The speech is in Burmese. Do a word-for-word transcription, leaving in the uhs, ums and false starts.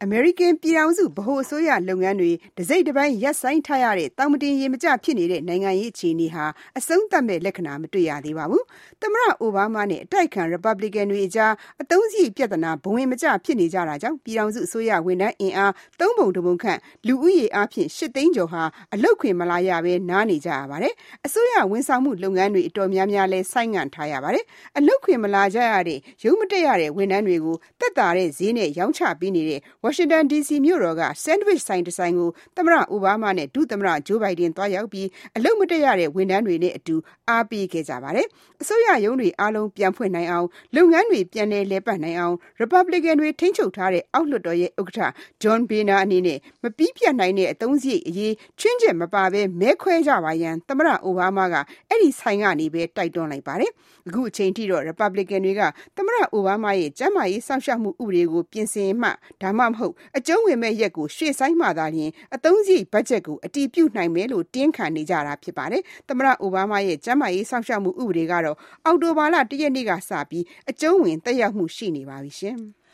American ပြည်ထောင်စုဗဟိုအစိုးရလုပ်ငန်းတွေတစိမ့်တစ်ပိုင်းရပ်ဆိုင်းထားရတဲ့တောင်မတင်ရေမကျဖြစ်နေတဲ့နိုင်ငံရေးအခြေအနေဟာအဆုံးသတ်မဲ့လက္ခဏာမတွေ့ရသေးပါဘူး။သမ္မတအိုဘားမားနဲ့အတိုက်အခံ Republican တွေအကြားအသုံးစရိတ်ပြဿနာဘဝင်မကျဖြစ်နေကြတာကြောင့်ပြည်ထောင်စုအစိုးရဝန်ထမ်းအင်အားသုံးပုံတစ်ပုံခန့်လူဦးရေအားဖြင့်ရှစ်သိန်းကျော်ဟာအလုပ်ခွင်မလာရဘဲနားနေကြရပါတယ်။အစိုးရဝန်ဆောင်မှုလုပ်ငန်းတွေအတော်များများလဲဆိုင်းငံ့ထားရပါတယ်။အလုပ်ခွင်မလာကြရတဲ့ရုံးမတက်ရတဲ့ဝန်ထမ်းတွေကိုသက်သာတဲ့ဈေးနဲ့ရောင်းချပေးနေတဲ့ Washington ဒီ စီ မြို့တော်က Sandwich ဆိုင်တစ်ဆိုင်ကိုသမ္မတအိုဘားမားနဲ့ဒုသမ္မတဂျိုးဘိုင်ဒန်သွားရောက်ပြီးအလုပ်မတက်ရတဲ့ဝန်ထမ်းတွေနဲ့အတူအားပေးခဲ့ကြပါတယ်။အစိုးရရုံးတွေအားလုံးပြန်ဖွင့်နိုင်အောင်လုပ်ငန်းတွေပြန်လည်လည်ပတ်နိုင်အောင် Republican တွေထိန်းချုပ်ထားတဲ့အောက်လွှတ်တော်ရဲ့ဥက္ကဋ္ဌ John Boehner အနေနဲ့မပြီးပြတ်နိုင်တဲ့အသုံးစရိတ်အရေးချွင်းချက်မပါဘဲမဲခွဲကြပါရန်သမ္မတအိုဘားမားကအဲ့ဒီဆိုင်ကနေပဲတိုက်တွန်းလိုက်ပါတယ်။အခုအချိန်ထိတော့ Republican တွေကသမ္မတအိုဘားမားရဲ့ကျန်းမာရေးစောင့်ရှောက်မှုဥပဒေကိုပြင်ဆင်မှဒါမှမဟုတ်အကျုံးဝင်မဲ့ရက်ကိုရွှေ့ဆိုင်းမှသာလျှင်အသုံးစရိတ်ဘတ်ဂျက်ကိုအတည်ပြုနိုင်မယ်လို့တင်းခံနေကြတာဖြစ်ပါတယ်။သမ္မတအိုဘားမားရဲ့ကျန်းမာရေးစောင့်ရှောက်မှုဥပဒေကတော့အောက်တိုဘာလတစ်ရက်နေ့ကစပြီးအကျုံးဝင်သက်ရောက်မှုရှိနေပါပြီရှင်။